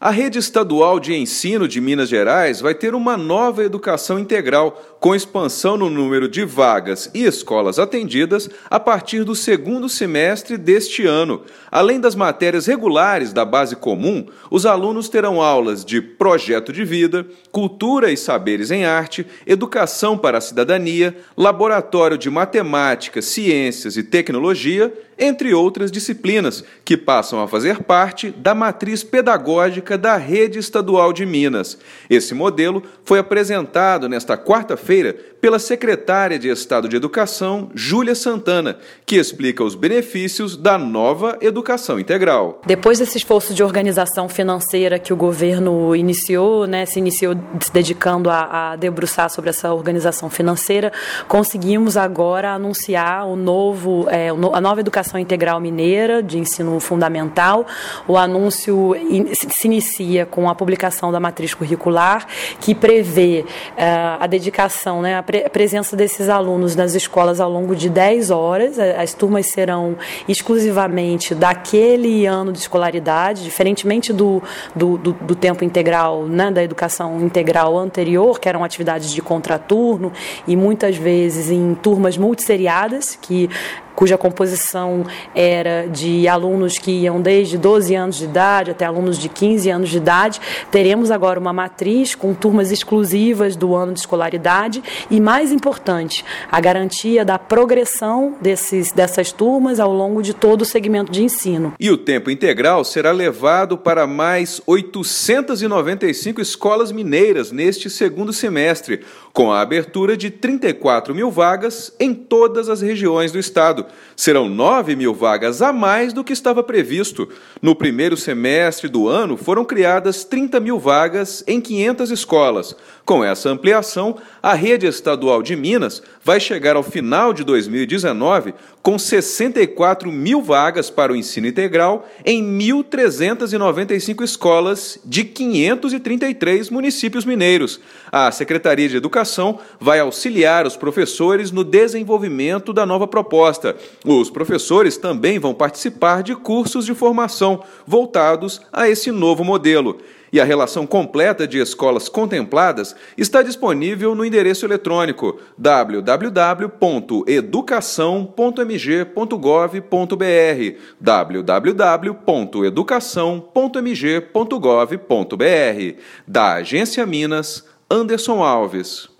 A rede estadual de ensino de Minas Gerais vai ter uma nova educação integral, com expansão no número de vagas e escolas atendidas a partir do segundo semestre deste ano. Além das matérias regulares da base comum, os alunos terão aulas de projeto de vida, cultura e saberes em arte, educação para a cidadania, laboratório de matemática, ciências e tecnologia, entre outras disciplinas, que passam a fazer parte da matriz pedagógica da Rede Estadual de Minas. Esse modelo foi apresentado nesta quarta-feira pela secretária de Estado de Educação, Júlia Santana, que explica os benefícios da nova educação integral. Depois desse esforço de organização financeira que o governo iniciou, se dedicando a debruçar sobre essa organização financeira, conseguimos agora anunciar a nova educação integral mineira de ensino fundamental. O anúncio se inicia com a publicação da matriz curricular, que prevê a dedicação, a presença desses alunos nas escolas ao longo de 10 horas. As turmas serão exclusivamente daquele ano de escolaridade, diferentemente do tempo integral, da educação integral anterior, que eram atividades de contraturno e muitas vezes em turmas multisseriadas, cuja composição era de alunos que iam desde 12 anos de idade até alunos de 15 anos de idade. Teremos agora uma matriz com turmas exclusivas do ano de escolaridade e, mais importante, a garantia da progressão dessas turmas ao longo de todo o segmento de ensino. E o tempo integral será levado para mais 895 escolas mineiras neste segundo semestre, com a abertura de 34 mil vagas em todas as regiões do estado. Serão 9 mil vagas a mais do que estava previsto. No primeiro semestre do ano, foram criadas 30 mil vagas em 500 escolas. Com essa ampliação, a Rede Estadual de Minas vai chegar ao final de 2019 com 64 mil vagas para o ensino integral em 1.395 escolas de 533 municípios mineiros. A Secretaria de Educação vai auxiliar os professores no desenvolvimento da nova proposta. Os professores também vão participar de cursos de formação voltados a esse novo modelo. E a relação completa de escolas contempladas está disponível no endereço eletrônico www.educação.mg.gov.br www.educação.mg.gov.br. Da Agência Minas, Anderson Alves.